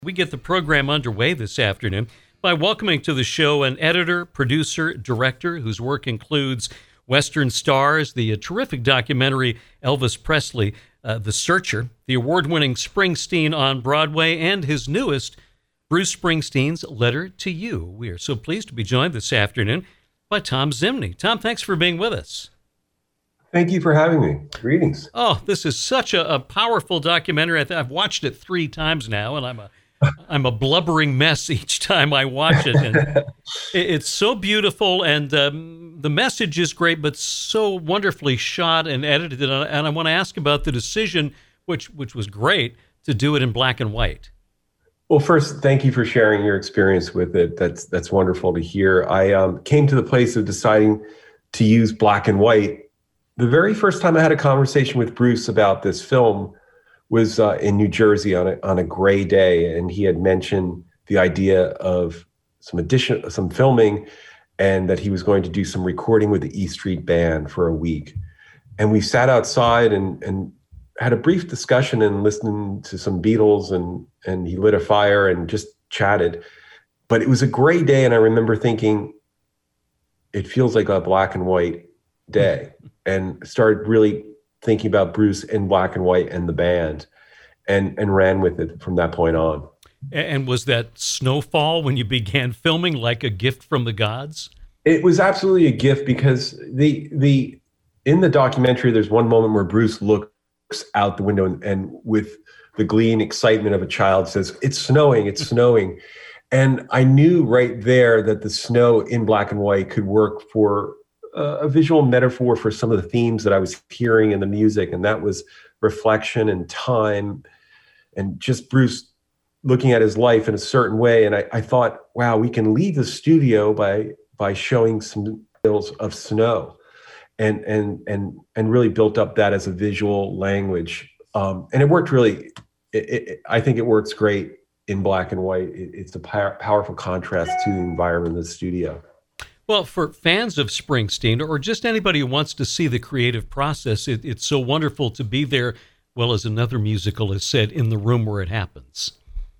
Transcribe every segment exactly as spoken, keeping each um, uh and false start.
We get the program underway this afternoon by welcoming to the show an editor, producer, director whose work includes Western Stars, the uh, terrific documentary Elvis Presley, uh, The Searcher, the award-winning Springsteen on Broadway, and his newest, Bruce Springsteen's Letter to You. We are so pleased to be joined this afternoon by Tom Zimney. Tom, thanks for being with us. Thank you for having me. Greetings. Oh, this is such a, a powerful documentary. I th- I've watched it three times now, and I'm a I'm a blubbering mess each time I watch it. And it, it's so beautiful, and um, the message is great, but so wonderfully shot and edited. And I, and I want to ask about the decision, which which was great, to do it in black and white. Well, first, thank you for sharing your experience with it. That's that's wonderful to hear. I um, came to the place of deciding to use black and white the very first time I had a conversation with Bruce about this film was uh, in New Jersey on a, on a gray day, and he had mentioned the idea of some addition, some filming, and that he was going to do some recording with the E Street Band for a week. And we sat outside and and had a brief discussion and listened to some Beatles, and and he lit a fire and just chatted. But it was a gray day, and I remember thinking, it feels like a black and white day, and started really thinking about Bruce in black and white and the band, and and ran with it from that point on. And was that snowfall when you began filming like a gift from the gods? It was absolutely a gift, because the the in the documentary, there's one moment where Bruce looks out the window and, and with the glee and excitement of a child says, "It's snowing, it's snowing." And I knew right there that the snow in black and white could work for a visual metaphor for some of the themes that I was hearing in the music, and that was reflection and time and just Bruce looking at his life in a certain way. And I, I thought, wow, we can leave the studio by by showing some stills of snow, and and and and really built up that as a visual language. Um, and it worked really. It, it, I think it works great in black and white. It, it's a power, powerful contrast to the environment of the studio. Well, for fans of Springsteen, or just anybody who wants to see the creative process, it, it's so wonderful to be there, well, as another musical has said, in the room where it happens.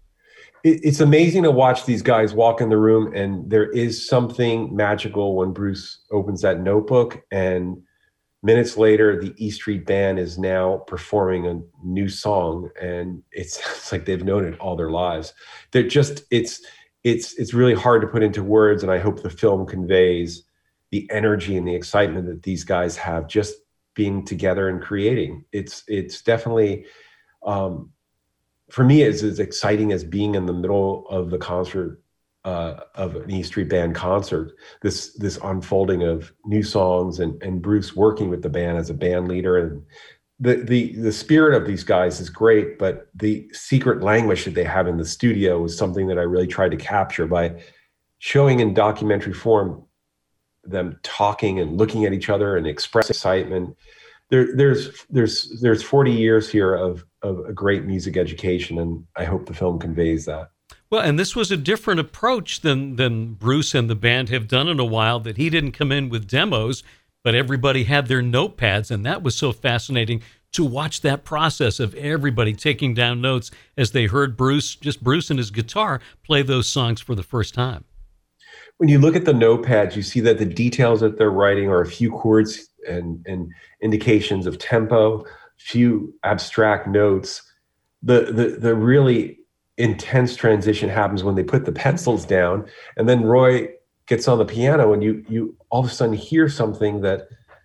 It, it's amazing to watch these guys walk in the room, and there is something magical when Bruce opens that notebook, and minutes later, the E Street Band is now performing a new song, and it's, it's like they've known it all their lives. They're just, it's... It's it's really hard to put into words, and I hope the film conveys the energy and the excitement that these guys have just being together and creating. It's it's definitely, um, for me, it's as exciting as being in the middle of the concert, uh, of an E Street Band concert, this this unfolding of new songs, and, and Bruce working with the band as a band leader. And The, the the spirit of these guys is great, but the secret language that they have in the studio was something that I really tried to capture by showing in documentary form them talking and looking at each other and express excitement. There, there's there's there's forty years here of of a great music education, and I hope the film conveys that. Well, and this was a different approach than than Bruce and the band have done in a while, that he didn't come in with demos, but everybody had their notepads, and that was so fascinating to watch that process of everybody taking down notes as they heard Bruce, just Bruce and his guitar, play those songs for the first time. When you look at the notepads, you see that the details that they're writing are a few chords and, and indications of tempo, few abstract notes. The, the, the really intense transition happens when they put the pencils down, and then Roy gets on the piano, and you you all of a sudden hear something that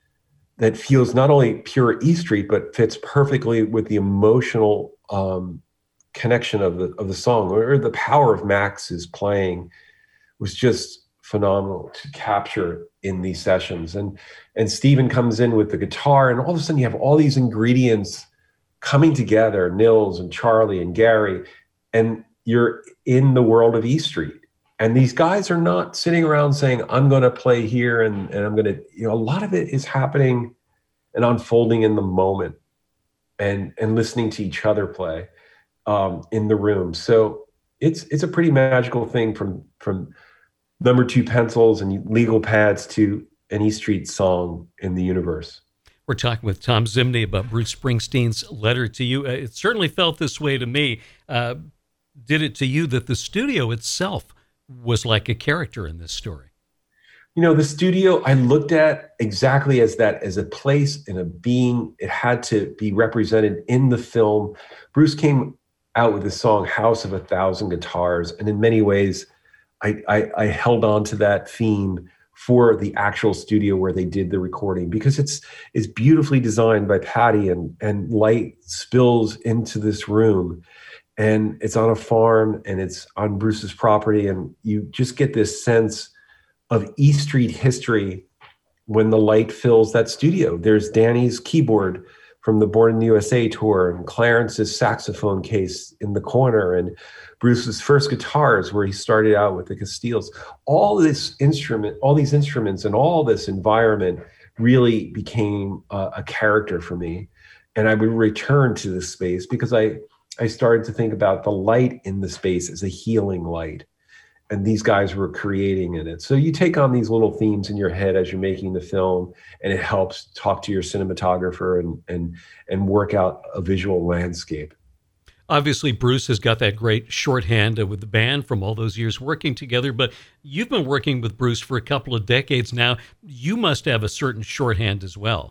that feels not only pure E Street, but fits perfectly with the emotional um, connection of the of the song, or the power of Max's playing was just phenomenal to capture in these sessions. And and Steven comes in with the guitar, and all of a sudden you have all these ingredients coming together, Nils and Charlie and Gary, and you're in the world of E Street. And these guys are not sitting around saying, I'm going to play here and, and I'm going to, you know, a lot of it is happening and unfolding in the moment, and and listening to each other play um, in the room. So it's it's a pretty magical thing, from from number two pencils and legal pads to an E Street song in the universe. We're talking with Tom Zimney about Bruce Springsteen's Letter to You. Uh, it certainly felt this way to me. Uh, did it to you that the studio itself was like a character in this story? You know, the studio I looked at exactly as that, as a place and a being. It had to be represented in the film. Bruce came out with the song House of a Thousand Guitars, and in many ways, I, I, I held on to that theme for the actual studio where they did the recording, because it's it's beautifully designed by Patty, and and light spills into this room, and it's on a farm and it's on Bruce's property, and you just get this sense of E Street history when the light fills that studio. There's Danny's keyboard from the Born in the U S A tour, and Clarence's saxophone case in the corner, and Bruce's first guitars where he started out with the Castiles. All this instrument, all these instruments and all this environment really became uh, a character for me. And I would return to this space because I, I started to think about the light in the space as a healing light. And these guys were creating in it. So you take on these little themes in your head as you're making the film, and it helps talk to your cinematographer and and and work out a visual landscape. Obviously, Bruce has got that great shorthand with the band from all those years working together, but you've been working with Bruce for a couple of decades now. You must have a certain shorthand as well.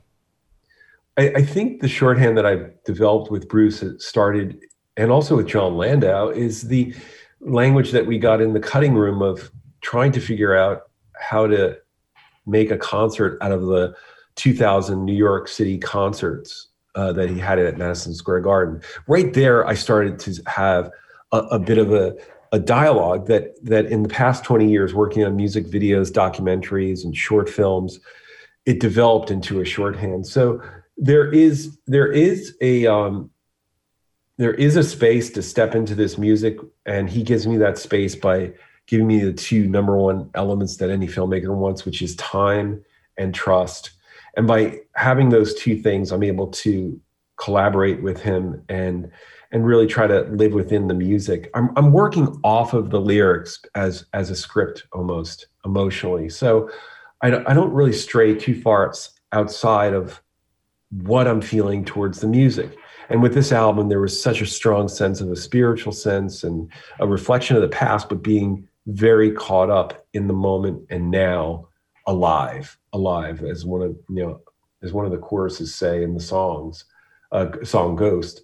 I, I think the shorthand that I've developed with Bruce started, and also with Jon Landau, is the language that we got in the cutting room of trying to figure out how to make a concert out of the two thousand New York City concerts uh, that he had at Madison Square Garden. Right there, I started to have a, a bit of a, a dialogue that that in the past twenty years, working on music videos, documentaries, and short films, it developed into a shorthand. So there is there is a um, there is a space to step into this music, and he gives me that space by giving me the two number one elements that any filmmaker wants, which is time and trust. And by having those two things, I'm able to collaborate with him and and really try to live within the music. I'm I'm working off of the lyrics as as a script almost emotionally. So I don't, I don't really stray too far outside of what I'm feeling towards the music. And with this album, there was such a strong sense of a spiritual sense and a reflection of the past, but being very caught up in the moment and now, alive, alive, as one of you know, as one of the choruses say in the songs, uh, song Ghost.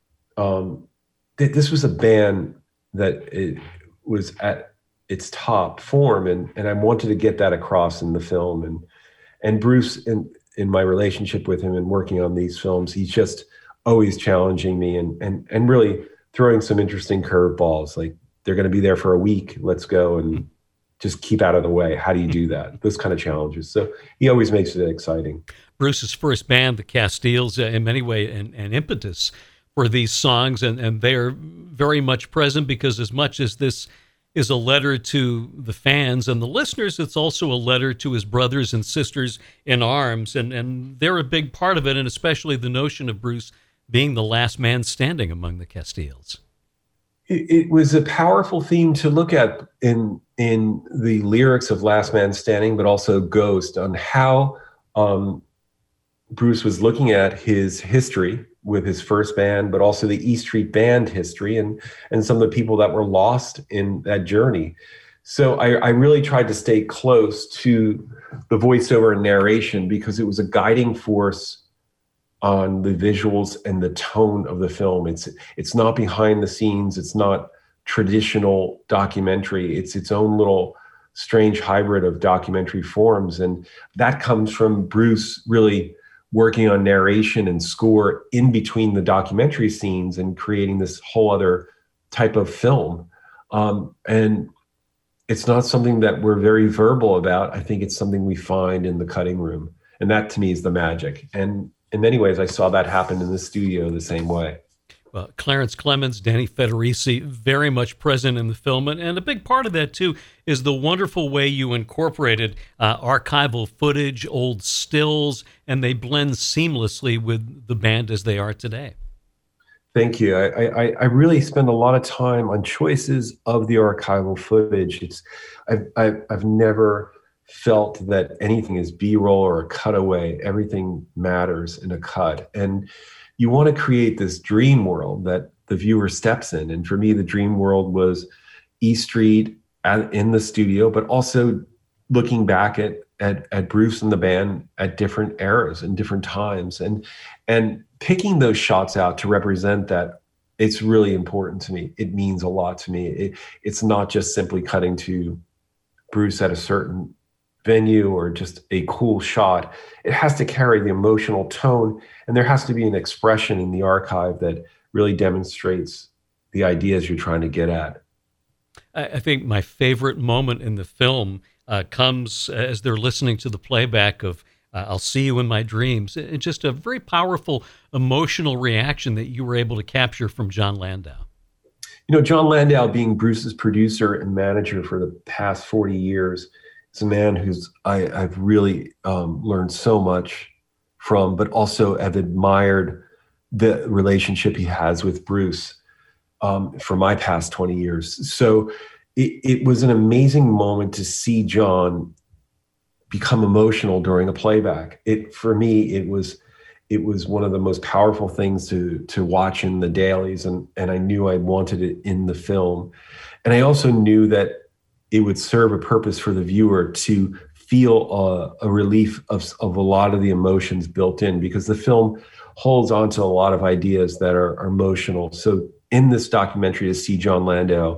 Um, th- this was a band that it was at its top form, and and I wanted to get that across in the film. And and Bruce, in in my relationship with him and working on these films, he's just always challenging me and and and really throwing some interesting curveballs. Like, they're going to be there for a week. Let's go and just keep out of the way. How do you do that? Those kind of challenges. So he always makes it exciting. Bruce's first band, the Castiles, uh, in many ways, an, an impetus for these songs, and, and they're very much present because as much as this is a letter to the fans and the listeners, it's also a letter to his brothers and sisters in arms, and, and they're a big part of it, and especially the notion of Bruce being the last man standing among the Castiles. It, it was a powerful theme to look at in in the lyrics of Last Man Standing, but also Ghost, on how um, Bruce was looking at his history with his first band, but also the E Street Band history and and some of the people that were lost in that journey. So I, I really tried to stay close to the voiceover and narration because it was a guiding force on the visuals and the tone of the film. It's it's not behind the scenes. It's not traditional documentary. It's its own little strange hybrid of documentary forms. And that comes from Bruce really working on narration and score in between the documentary scenes and creating this whole other type of film. Um, and it's not something that we're very verbal about. I think it's something we find in the cutting room. And that to me is the magic. And in many ways, I saw that happen in the studio the same way. Well, Clarence Clemons, Danny Federici, very much present in the film. And, and a big part of that, too, is the wonderful way you incorporated uh, archival footage, old stills, and they blend seamlessly with the band as they are today. Thank you. I, I, I really spend a lot of time on choices of the archival footage. It's I've, I've, I've never felt that anything is B-roll or a cutaway. Everything matters in a cut. And you want to create this dream world that the viewer steps in. And for me, the dream world was E Street at, in the studio, but also looking back at, at at Bruce and the band at different eras and different times, and and picking those shots out to represent that. It's really important to me. It means a lot to me. It, it's not just simply cutting to Bruce at a certain venue or just a cool shot. It has to carry the emotional tone, and there has to be an expression in the archive that really demonstrates the ideas you're trying to get at. I think my favorite moment in the film uh, comes as they're listening to the playback of Uh, I'll see you in my dreams. It's just a very powerful emotional reaction that you were able to capture from Jon Landau. You know, Jon Landau, being Bruce's producer and manager for the past forty years, is a man who's I, I've really um, learned so much from, but also have admired the relationship he has with Bruce um, for my past twenty years. So it, it was an amazing moment to see Jon become emotional during a playback. It for me, it was it was one of the most powerful things to to watch in the dailies, and and I knew I wanted it in the film, and I also knew that it would serve a purpose for the viewer to feel a, a relief of of a lot of the emotions built in, because the film holds on to a lot of ideas that are, are emotional. So in this documentary, to see Jon Landau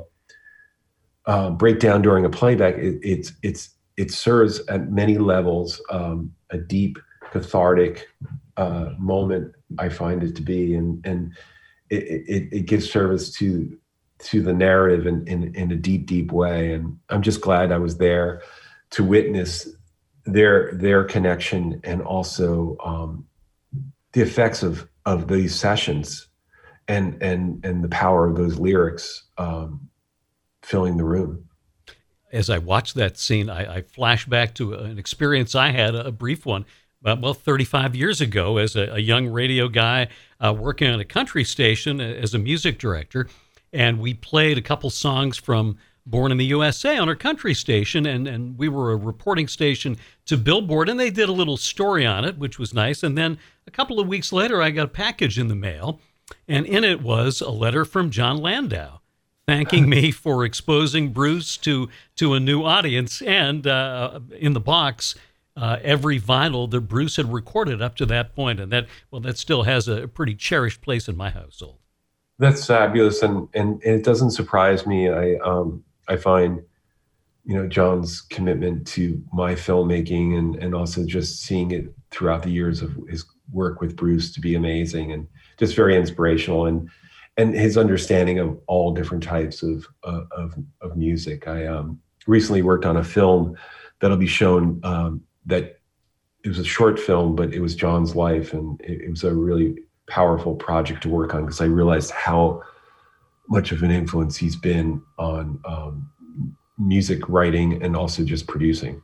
uh, break down during a playback, it, it's it's it serves at many levels um, a deep, cathartic uh, moment. I find it to be, and and it, it, it gives service to to the narrative in, in in a deep, deep way. And I'm just glad I was there to witness their their connection, and also um, the effects of of these sessions, and and and the power of those lyrics um, filling the room. As I watched that scene, I, I flash back to an experience I had, a brief one, about, well, thirty-five years ago, as a, a young radio guy uh, working on a country station as a music director. And we played a couple songs from Born in the U S A on our country station, and, and we were a reporting station to Billboard, and they did a little story on it, which was nice. And then a couple of weeks later, I got a package in the mail, and in it was a letter from Jon Landau, thanking me for exposing Bruce to to a new audience, and uh, in the box, uh, every vinyl that Bruce had recorded up to that point, and that well, that still has a pretty cherished place in my household. That's fabulous, and and, and it doesn't surprise me. I um I find, you know, Jon's commitment to my filmmaking, and and also just seeing it throughout the years of his work with Bruce, to be amazing and just very inspirational. And. And his understanding of all different types of uh, of, of music. I um, recently worked on a film that'll be shown. Um, that it was a short film, but it was Jon's life, and it, it was a really powerful project to work on, because I realized how much of an influence he's been on um, music writing and also just producing.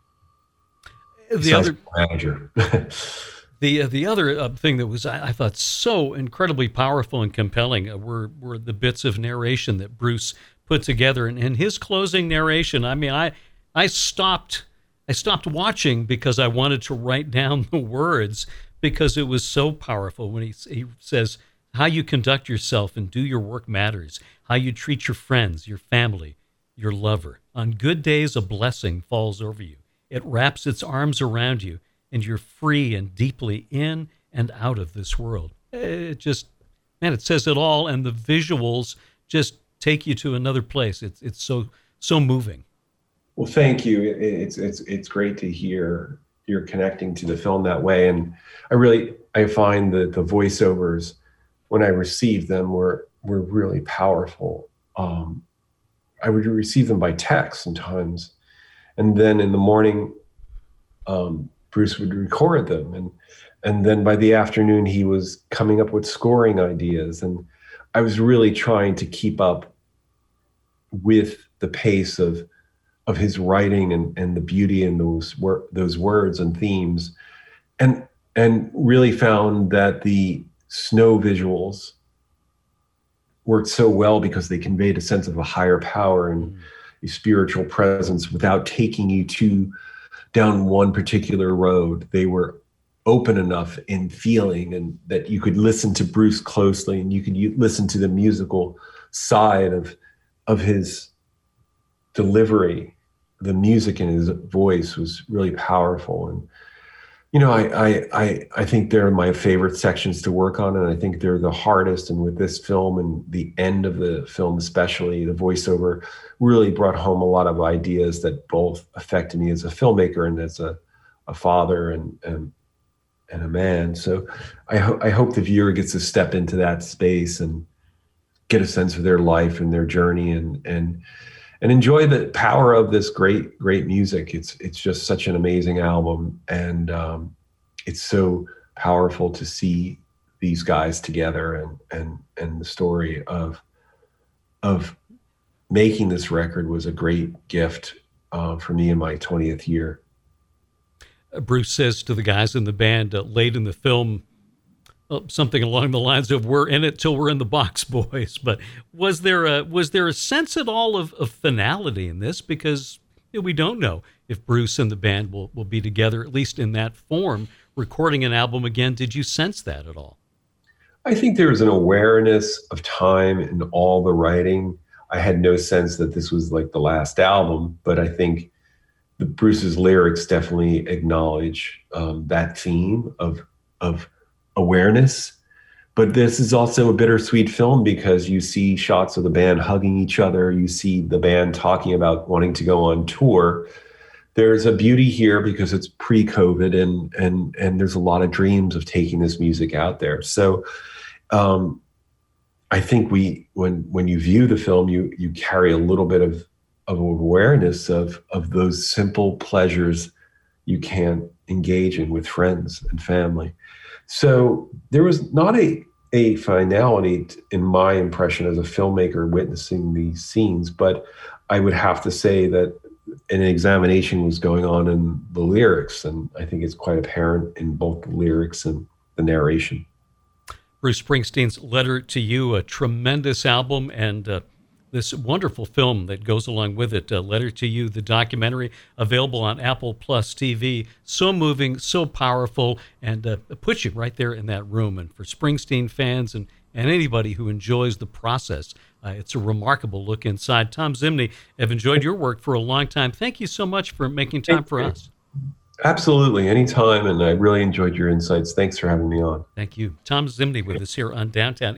The other manager. The uh, the other uh, thing that was, I, I thought, so incredibly powerful and compelling uh, were were the bits of narration that Bruce put together. And in his closing narration, I mean, I I stopped I stopped watching because I wanted to write down the words, because it was so powerful when he he says, "How you conduct yourself and do your work matters. How you treat your friends, your family, your lover. On good days, a blessing falls over you. It wraps its arms around you, and you're free and deeply in and out of this world." It just, man, it says it all, and the visuals just take you to another place. It's it's so so moving. Well, thank you. It's it's it's great to hear you're connecting to the film that way, and I really I find that the voiceovers, when I received them, were were really powerful. Um, I would receive them by text sometimes, and then in the morning, Um, Bruce would record them, and and then by the afternoon he was coming up with scoring ideas, and I was really trying to keep up with the pace of of his writing, and and the beauty in those wor- those words and themes, and and really found that the snow visuals worked so well because they conveyed a sense of a higher power and mm. a spiritual presence without taking you to down one particular road. They were open enough in feeling, and that you could listen to Bruce closely, and you could u- listen to the musical side of of his delivery. The music in his voice was really powerful. And you know, I, I I I think they're my favorite sections to work on, and I think they're the hardest. And with this film and the end of the film, especially, the voiceover really brought home a lot of ideas that both affected me as a filmmaker and as a, a father and, and and a man. So I, ho- I hope the viewer gets to step into that space and get a sense of their life and their journey, and and and enjoy the power of this great, great music. It's it's just such an amazing album, and um, it's so powerful to see these guys together, and and and the story of of making this record was a great gift uh, for me in my twentieth year. Bruce says to the guys in the band uh, late in the film, uh, something along the lines of "We're in it till we're in the box, boys." But was there a was there a sense at all of, of finality in this? Because you know, we don't know if Bruce and the band will will be together, at least in that form, recording an album again. Did you sense that at all? I think there was an awareness of time in all the writing. I had no sense that this was like the last album, but I think the Bruce's lyrics definitely acknowledge um, that theme of of awareness. But this is also a bittersweet film because you see shots of the band hugging each other. You see the band talking about wanting to go on tour. There's a beauty here because it's pre-COVID, and and and there's a lot of dreams of taking this music out there. So um, I think we when when you view the film, you you carry a little bit of of awareness of of those simple pleasures you can't engage in with friends and family. So there was not a a finality in my impression as a filmmaker witnessing these scenes, but I would have to say that an examination was going on in the lyrics, and I think it's quite apparent in both the lyrics and the narration. Bruce Springsteen's Letter to You, a tremendous album, and uh, this wonderful film that goes along with it, uh, Letter to You, the documentary, available on Apple Plus T V. So moving, so powerful, and uh, puts you right there in that room. And for Springsteen fans and, and anybody who enjoys the process, uh, it's a remarkable look inside. Tom Zimney, I've enjoyed your work for a long time. Thank you so much for making time for us. Absolutely, anytime, and I really enjoyed your insights. Thanks for having me on. Thank you. Tom Zimney with us here on Downtown